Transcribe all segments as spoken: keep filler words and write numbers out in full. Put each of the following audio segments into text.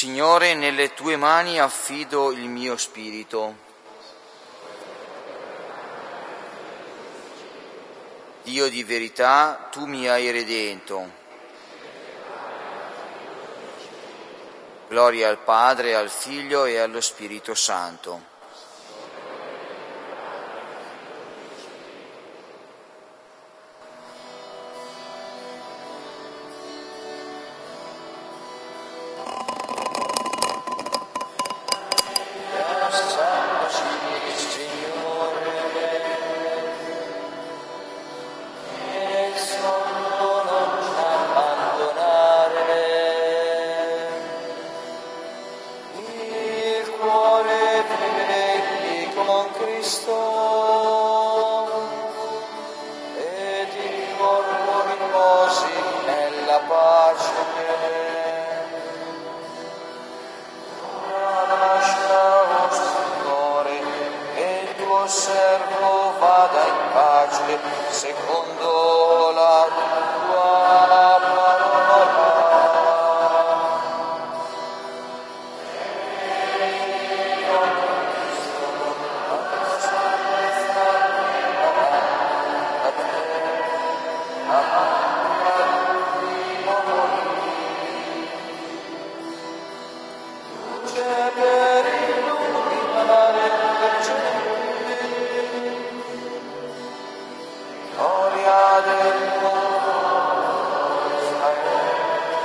Signore, nelle tue mani affido il mio spirito. Dio di verità, tu mi hai redento. Gloria al Padre, al Figlio e allo Spirito Santo. Servo vada in pace secondo la tua parola. Luce per illuminare la gente, gloria del mondo Israele.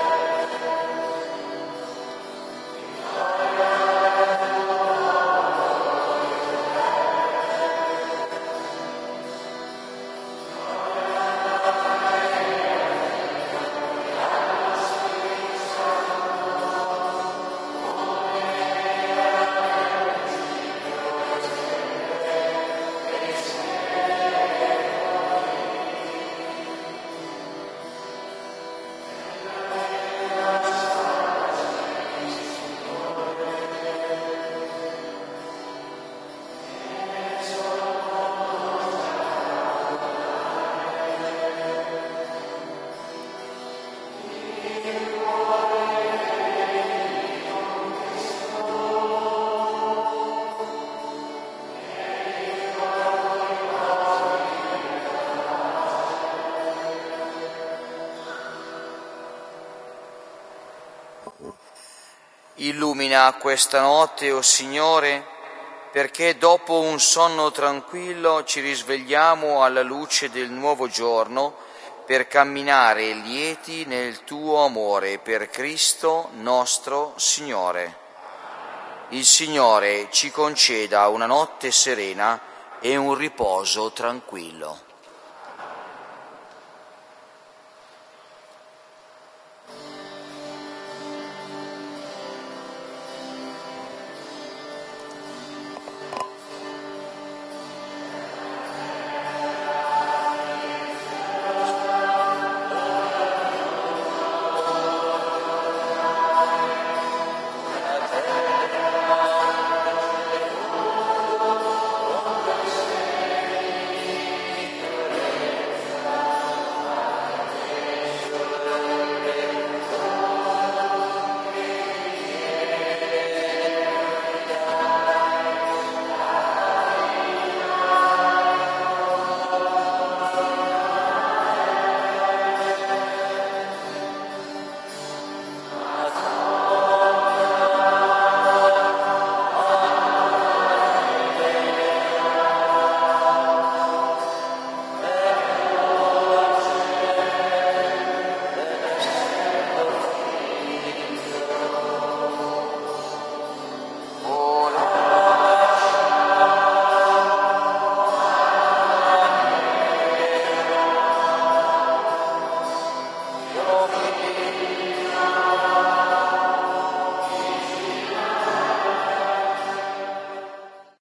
Illumina questa notte, o Signore, perché dopo un sonno tranquillo ci risvegliamo alla luce del nuovo giorno per camminare lieti nel tuo amore per Cristo nostro Signore. Il Signore ci conceda una notte serena e un riposo tranquillo.